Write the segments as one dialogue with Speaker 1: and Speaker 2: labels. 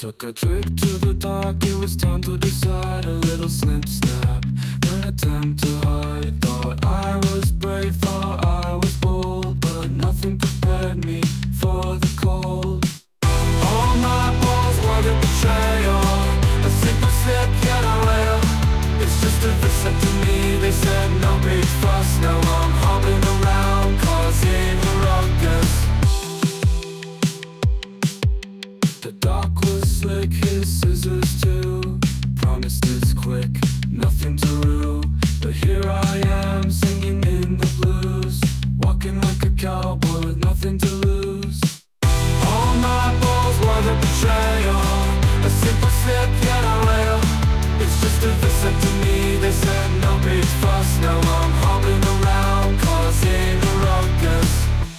Speaker 1: Took a trip to the dark, it was time to decide. A little snip snap, an attempt to hide. Thought I was brave, thought I was bold, but nothing prepared me for the cold. All my balls were the betrayal, a simple slip, yet I wail. It's just a visit to me, they said no big fuss. Now I'm hobbling around, causing a ruckus. The dark was slick, his scissors too. Promised it's quick, nothing to rue. But here I am, singing in the blues, walking like a cowboy with nothing to lose. All my balls were the betrayal, a simple slip, yet I wail. It's just a visit to me, they said no big fuss. Now I'm hobbling around, causing a ruckus.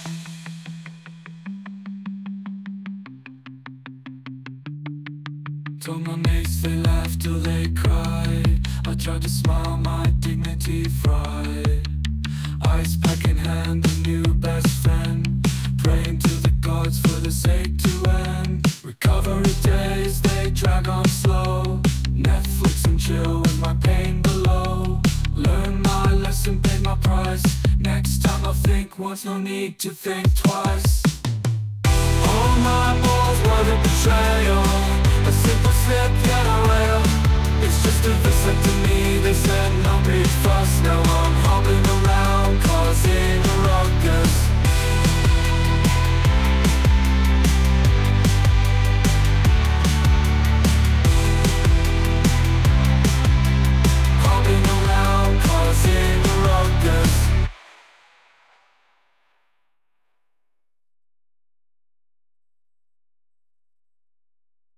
Speaker 1: Told my mates they laughed till they cried. I tried to smile, my dignity fried. Ice pack in hand, a new best friend, praying to the gods for the sake to end. Recovery days, they drag on slow. Netflix and chill with my pain below. Learn my lesson, paid my price. Next time I'll think once, no need to think twice. All my balls were the betrayal, a simple slip, yet I wail. It's just a visit to me, they said no big fuss. Now I'm hobbling around, causing a ruckus.